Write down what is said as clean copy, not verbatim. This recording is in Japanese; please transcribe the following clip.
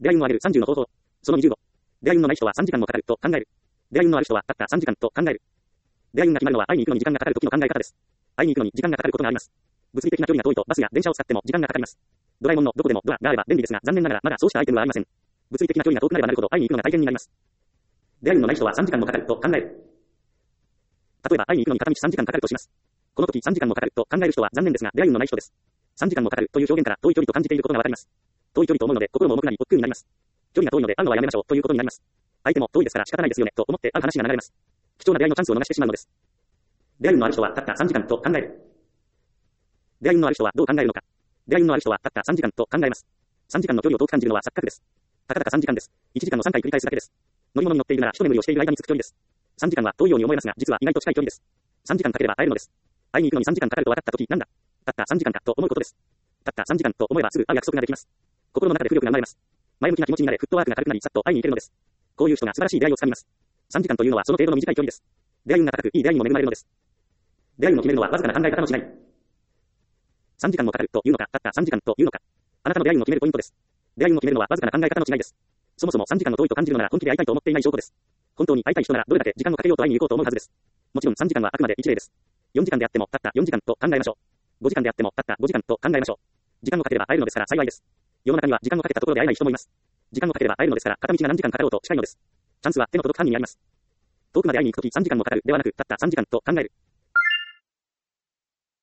出会い運のある30の方法。その25。出会い運のない人は3時間もかかると考える。出会い運のある人はたった3時間と考える。出会い運が決まるのは会いに行くのに時間がかかる時の考え方です。会いに行くのに時間がかかることがあります。物理的な距離が遠いとバスや電車を使っても時間がかかります。ドラえもんのどこでもドアがあれば便利ですが、残念ながらまだそうしたアイテムはありません。物理的な距離が遠くなればなるほど会いに行くのが大変になります。出会い運のない人は3時間もかかると考える。例えば会いに行くのに片道3時間かかるとします。この時3時間もかかると考える人は残念ですが、出会い運のない人です。3時間もかかるという表現から遠い距離と感じていることがわかります。遠い距離と思うので心も重くなり億劫になります。距離が遠いので会うのはやめましょうということになります。相手も遠いですから仕方ないですよねと思って会う話が流れます。貴重な出会いのチャンスを逃してしまうのです。出会い運のある人はたった3時間と考える。出会い運のある人はどう考えるのか。出会い運のある人はたった3時間と考えます。3時間の距離を遠く感じるのは錯覚です。たかだか3時間です。1時間の3回繰り返すだけです。乗り物に乗っているなら一眠りをしている間に着く距離です。3時間は遠いように思えますが、実は意外と近い距離です。3時間かければ会えるのです。会いに行くのに3時間かかると分かったとき、なんだ。たった3時間かと思うことです。たった3時間と思えばすぐ会う約束ができます。心の中で浮力が生まれます。前向きな気持ちになれ、フットワークが軽くなり、さっと会いに行けるのです。こういう人が素晴らしい出会いをつかみます。3時間というのはその程度の短い距離です。出会い運が高く、いい出会いにも恵まれるのです。出会い運を決めるのはわずかな考え方の違い。3時間もかかるというのか、たった3時間というのか。あなたの出会い運を決めるポイントです。出会い運を決めるのはわずかな考え方の違いです。そもそも3時間の遠いと感じるのなら本気で会いたいと思っていない証拠です。本当に会いたい人ならどれだけ時間をかけようと会いに行こうと思うはずです。もちろん3時間はあくまで一例です。4時間であってもたった4時間と考えましょう。5時間であってもたった5時間と考えましょう。時間をかければ会えるのですから幸いです。世の中には時間をかけたところで会えない人もいます。時間をかければ会えるのですから片道が何時間かかろうと近いのです。チャンスは手の届く範囲にあります。遠くまで会いに行くとき3時間もかかるではなくたった3時間と考える。